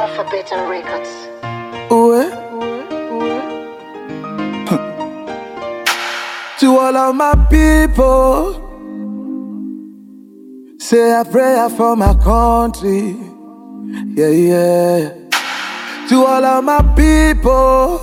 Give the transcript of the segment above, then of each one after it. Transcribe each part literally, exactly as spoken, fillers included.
Alphabet and Records. Ouais. To all of my people, say a prayer for my country. Yeah, yeah. To all of my people,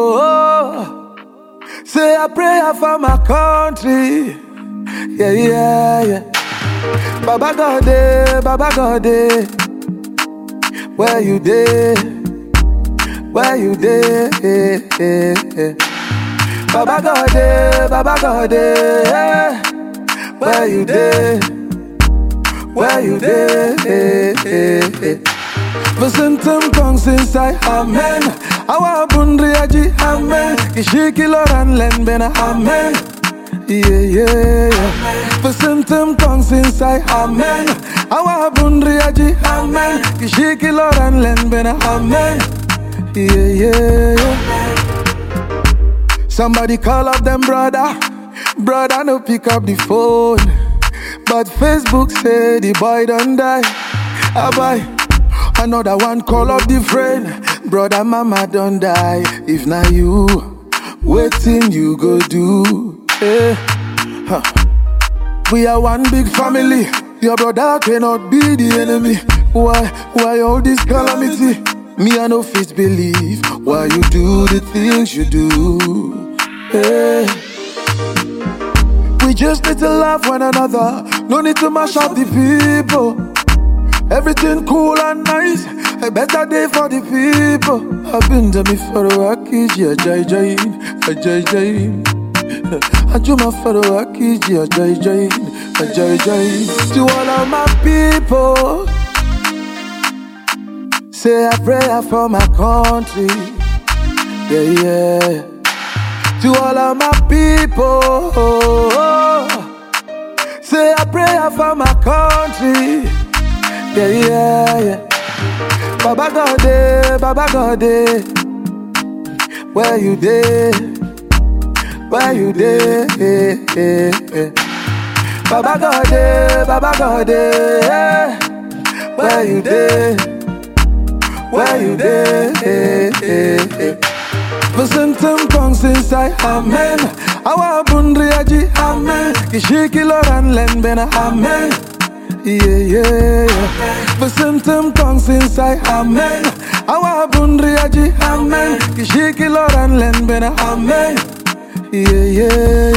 say a prayer for my country. Yeah, yeah, yeah. Baba God, eh, Baba God, eh. Where you dey? Where you dey? Eh, eh, eh. Baba God, eh, Baba God, eh. Where you dey? Where you dey? Eh, eh, eh. Vasantam kongs inside, amen. Awa bundri aji, amen. Ishiki loran len bena, amen. Yeah, yeah, yeah. Vasantam kongs inside, amen. Awa bundri aji, amen. Ishiki loran len bena, amen. Yeah, yeah, yeah. Somebody call up them brother. Brother no pick up the phone, but Facebook say the boy done die. Abai. Another one call up the friend. Brother mama done die. If not you, waiting you go do. Eh. Huh. We are one big family. Your brother cannot be the enemy. Why, why all this calamity? Me I no fit believe why you do the things you do. Eh. We just need to love one another. No need to mash up the people. Everything cool and nice, a better day for the people. I've been to me for a wakiji, a jai jai, a jai jai. I do my for a wakiji, a jai jai, a jai jai. To all of my people, say a prayer for my country. Yeah, yeah. To all of my people, say a prayer for my country. Yeah, yeah, yeah. Baba God, eh, Baba God, eh. Where you dey? Where you dey? Eh, eh, eh. Baba God, eh, Baba God, eh. Where you dey? Where you dey? Eh, eh, eh. Vasantam kongs inside, amen. Awa bundri aji, amen. Ishiki loran len bena, amen. Yeah, yeah, yeah. Vasantam kongs inside, amen. Awa bundri aji, amen. Kishiki loran len bena, amen. Yeah, yeah,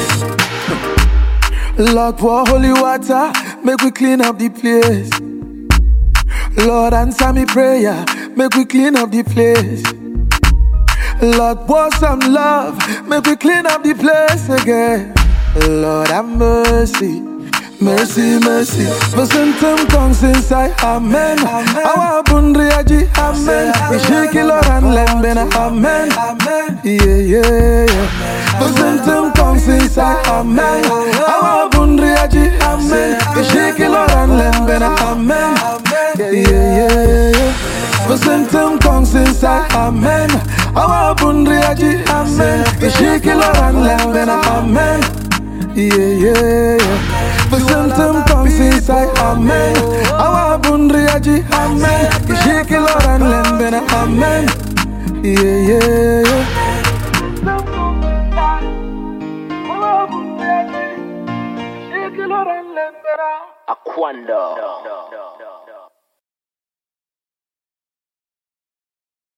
yeah. Lord, pour holy water, make we clean up the place. Lord, answer me prayer, make we clean up the place. Lord, pour some love, make we clean up the place again. Lord, have mercy. Mercy, mercy. Vasantam kongs inside, amen. Awa bundri aji, amen. Ishiki loran len bena, amen. Yeah, yeah, yeah. Vasantam kongs inside, amen. Awa bundri aji, amen. Ishiki loran len bena, amen. Yeah, yeah, yeah. Vasantam kongs inside, amen. Awa bundri aji, amen. Ishiki loran len bena, amen. Yeah, yeah, yeah. Vasantam kongs inside, amen. Awa bundri aji, amen. Ishiki loran len bena, amen. Yeah, yeah, yeah. Aquando.